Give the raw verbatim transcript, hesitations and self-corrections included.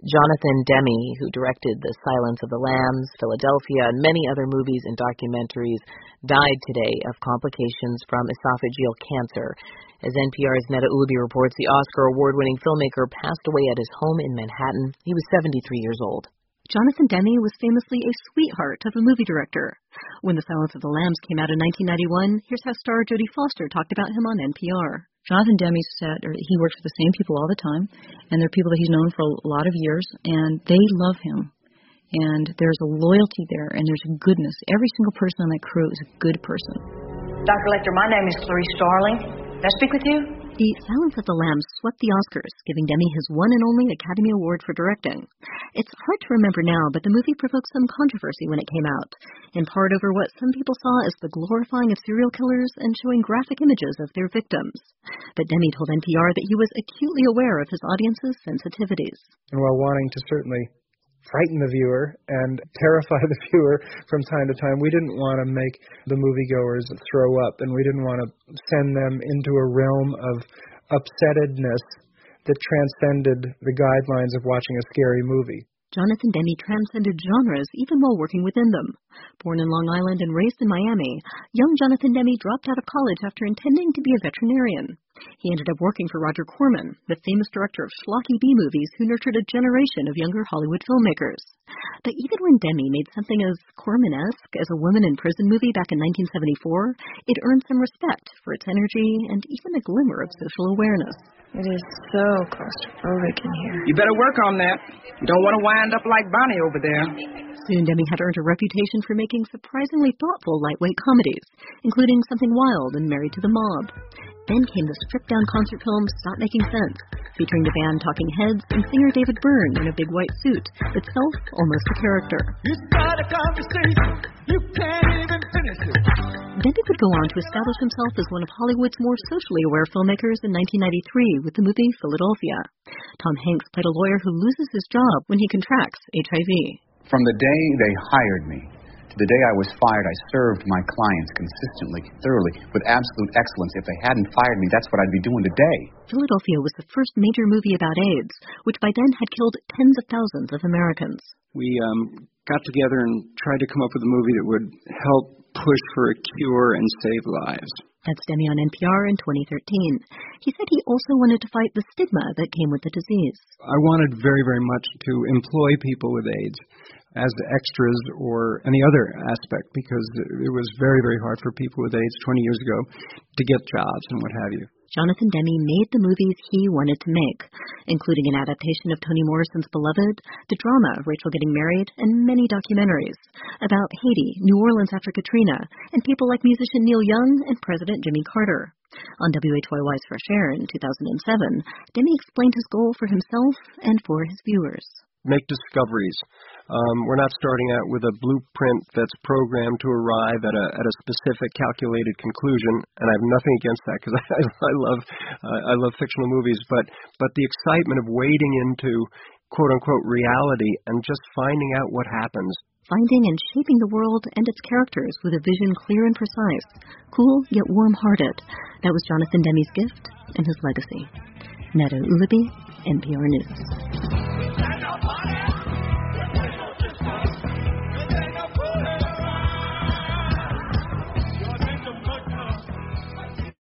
Jonathan Demme, who directed The Silence of the Lambs, Philadelphia, and many other movies and documentaries, died today of complications from esophageal cancer. As N P R's Neda Ulaby reports, the Oscar award-winning filmmaker passed away at his home in Manhattan. He was seventy-three years old. Jonathan Demme was famously a sweetheart of a movie director. When The Silence of the Lambs came out in nineteen ninety-one, here's how star Jodie Foster talked about him on N P R. Jonathan Demme said, or he works with the same people all the time, and they're people that he's known for a lot of years, and they love him. And there's a loyalty there, and there's a goodness. Every single person on that crew is a good person. Doctor Lecter, my name is Clarice Starling. May I speak with you? The Silence of the Lambs swept the Oscars, giving Demme his one and only Academy Award for directing. It's hard to remember now, but the movie provoked some controversy when it came out, in part over what some people saw as the glorifying of serial killers and showing graphic images of their victims. But Demme told N P R that he was acutely aware of his audience's sensitivities. And while wanting to certainly frighten the viewer and terrify the viewer from time to time, we didn't want to make the moviegoers throw up, and we didn't want to send them into a realm of upsettedness that transcended the guidelines of watching a scary movie. Jonathan Demme transcended genres even while working within them. Born in Long Island and raised in Miami, young Jonathan Demme dropped out of college after intending to be a veterinarian. He ended up working for Roger Corman, the famous director of schlocky B-movies who nurtured a generation of younger Hollywood filmmakers. But even when Demme made something as Corman-esque as a woman in prison movie back in nineteen seventy-four, it earned some respect for its energy and even a glimmer of social awareness. It is so claustrophobic in here. You better work on that. You don't want to wind up like Bonnie over there. Soon Demme had earned a reputation for making surprisingly thoughtful lightweight comedies, including Something Wild and Married to the Mob. Then came the stripped-down concert film Stop Making Sense, featuring the band Talking Heads and singer David Byrne in a big white suit, itself almost a character. You start a conversation, you can't even finish it. Demme would go on to establish himself as one of Hollywood's more socially aware filmmakers in nineteen ninety-three with the movie Philadelphia. Tom Hanks played a lawyer who loses his job when he contracts H I V. From the day they hired me to the day I was fired, I served my clients consistently, thoroughly, with absolute excellence. If they hadn't fired me, that's what I'd be doing today. Philadelphia was the first major movie about AIDS, which by then had killed tens of thousands of Americans. We um, got together and tried to come up with a movie that would help push for a cure and save lives. That's Demme on N P R in twenty thirteen. He said he also wanted to fight the stigma that came with the disease. I wanted very, very much to employ people with AIDS as extras or any other aspect, because it was very, very hard for people with AIDS twenty years ago to get jobs and what have you. Jonathan Demme made the movies he wanted to make, including an adaptation of Toni Morrison's Beloved, the drama of Rachel Getting Married, and many documentaries about Haiti, New Orleans after Katrina, and people like musician Neil Young and President Jimmy Carter. On W H Y Y's Fresh Air in two thousand seven, Demme explained his goal for himself and for his viewers. Make discoveries. Um, we're not starting out with a blueprint that's programmed to arrive at a at a specific calculated conclusion, and I have nothing against that because I, I love uh, I love fictional movies. But but the excitement of wading into quote unquote reality and just finding out what happens. Finding and shaping the world and its characters with a vision clear and precise, cool yet warm-hearted. That was Jonathan Demme's gift and his legacy. Neda Ulaby, N P R News.